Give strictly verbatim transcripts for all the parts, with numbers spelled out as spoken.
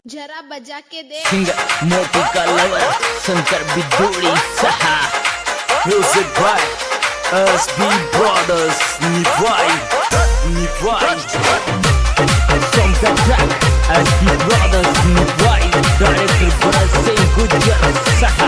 जरा बजा के दे सिंगर मोटू का लवर शंकर बिदोड़ी सहा म्यूजिक बाय एसबी ब्रदर्स निभाई निभाई सॉन्ग का ट्रैक एसबी ब्रदर्स निभाई डायरेक्टर भरत सिंह गुजर सहा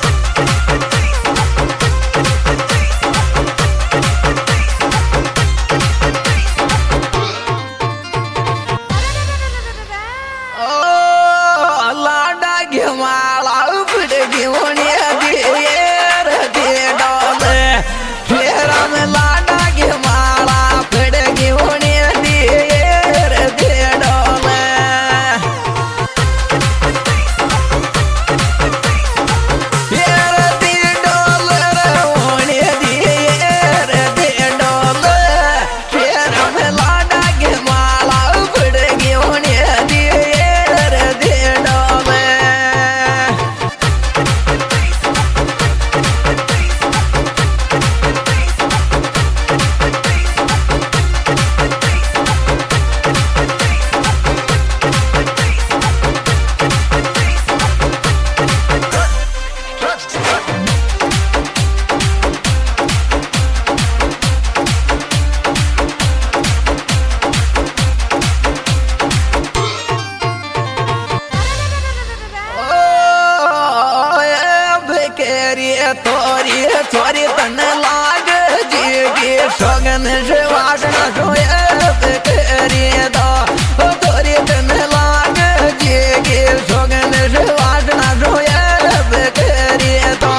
थोरी थोरी तन लाग जी सगन से वासना सोए करी दो थोरी तन लाग जी सगन से वासना सोए करी दो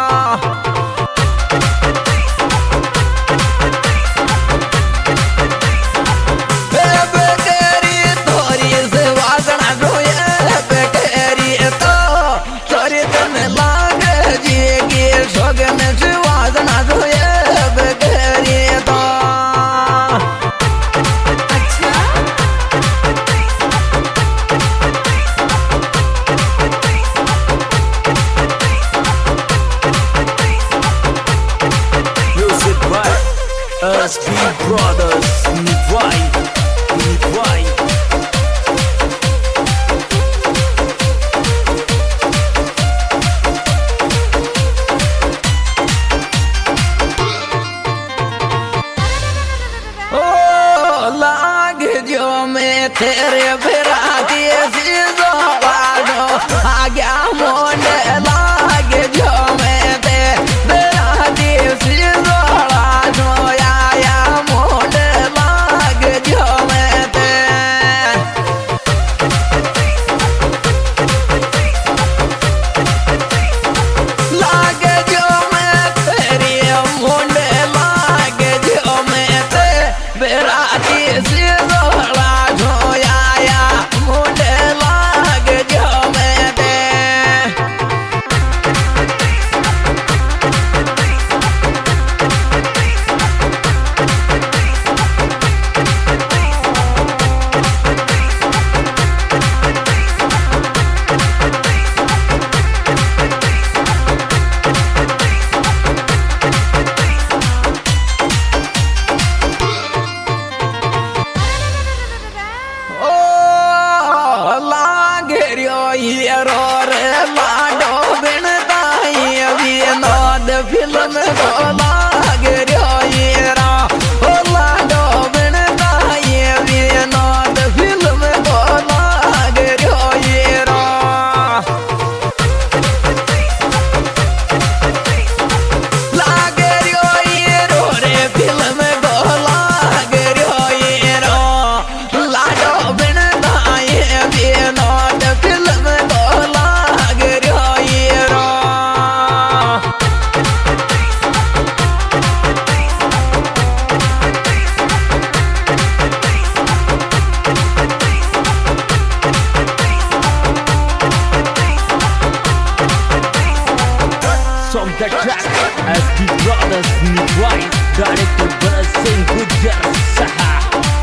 S B Brothers निभाई निभाई ओ लाग जो मैं तेरे बिराती सीजो वालो आ गया मोंडे लाग जो मैं तेरे बिराती सीजो लाडो बिन दाई विनोद फिल्म को लाग रा लाडो बिन दाई विनोद फिल्म को लाग रा लाग रो रे फिल्म को लाग रो लाडो बिन दाई Vinod film Song the track S B Brothers निभाई डायरेक्टर भरत सिंह गुजर सहा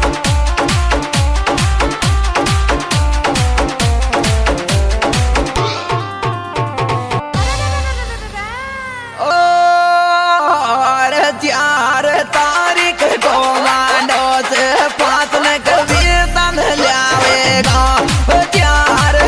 चार तारीख को मांडो से पाँच में कभी तन लियावेगा चार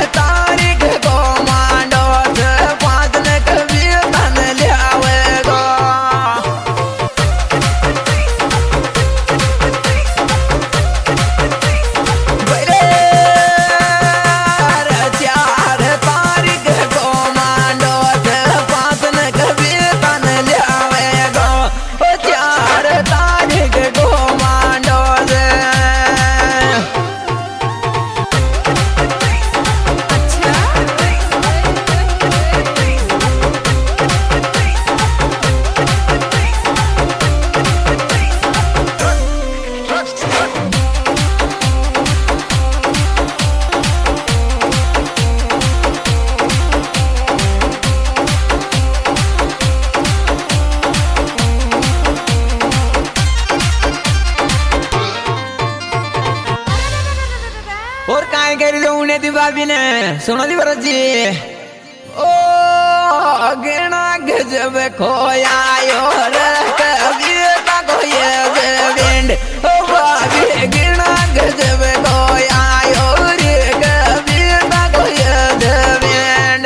भाभी ने सुनो दी भरत जी। ओ गिना गजब खोया रे कविता खोये विंड। ओ भाभी गिना गजब खोया रे कविता खोये विंड।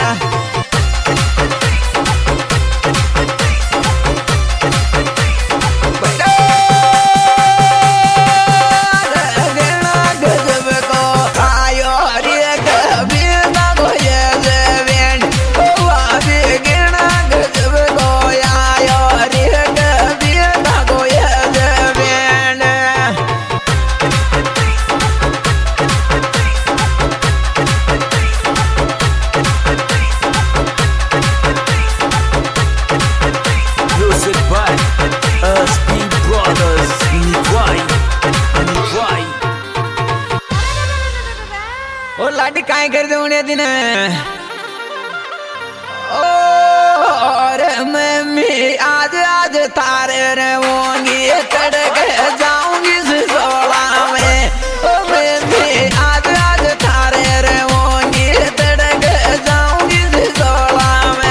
लाडी काय कर दे उन्हें दिन और मम्मी आज आज तारे रे होंगी तड़क जाऊंगी सिसोला में। ओ मम्मी आज आज तारे रे होंगी तड़क जाऊंगी सिसोला में।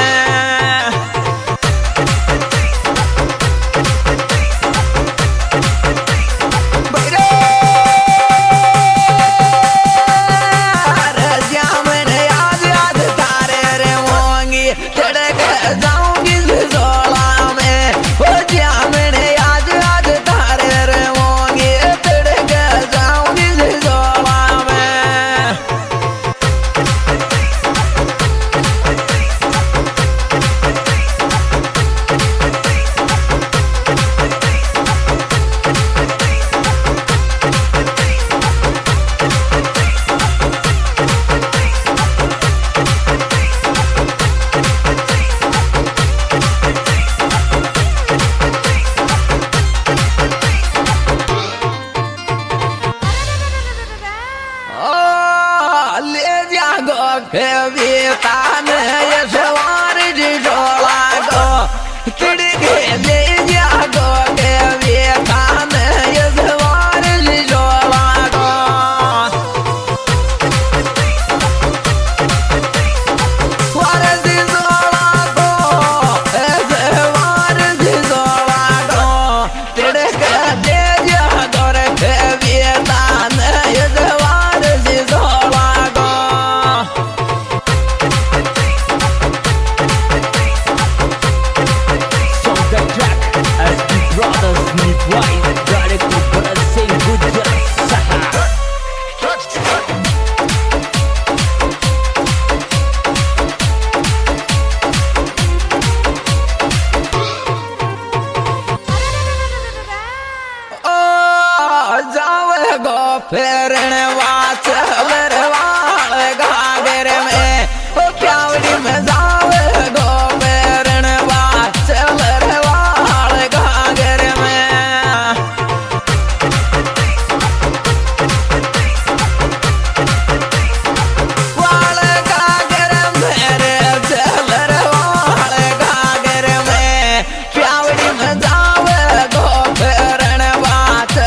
कविता ने यशवार जी जोड़ा गो किड़के ले जागो कविता ने यशवार जी जोड़ा गो। वार जी जोड़ा गो यशवार जी जोड़ा गो किड़के ले जागो कविता ने यशवार जी जोड़ा गो। फेरण वाच वाल घाघर में ओ प्यावड़ी में जाव गो फेरण वाच वाल घाघर में। वाल घाघर मेरे चलर वाल घाघर में प्यावड़ी में जाव गो फेरण वाच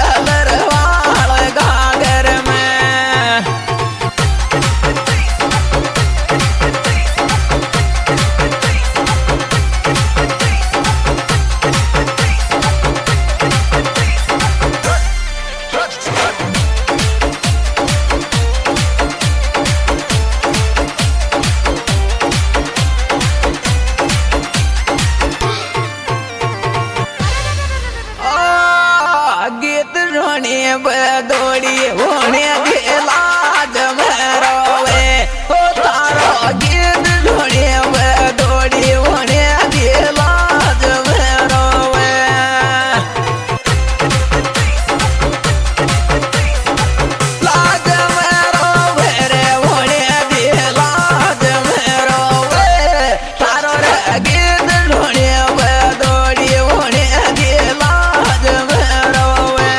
बदोड़ी होने गेला जमरोवे ओ तारो गीत ढोड़ी बदोड़ी होने गेला जमरोवे। लाज मरोवे रे होने गेला जमरोवे तारो रे गीत ढोड़ी बदोड़ी होने गेला जमरोवे।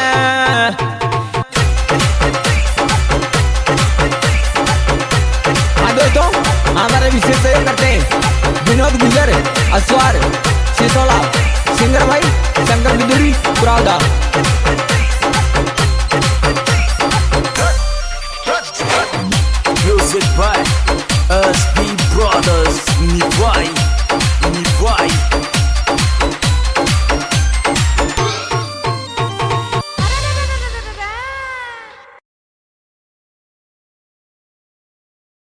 हमारे विशेष सहयोग करते हैं विनोद गुजर अस्वार सिसोला सिंगर भाई Shankar बिदुरी पुरावदा। by S B Brothers Nitroid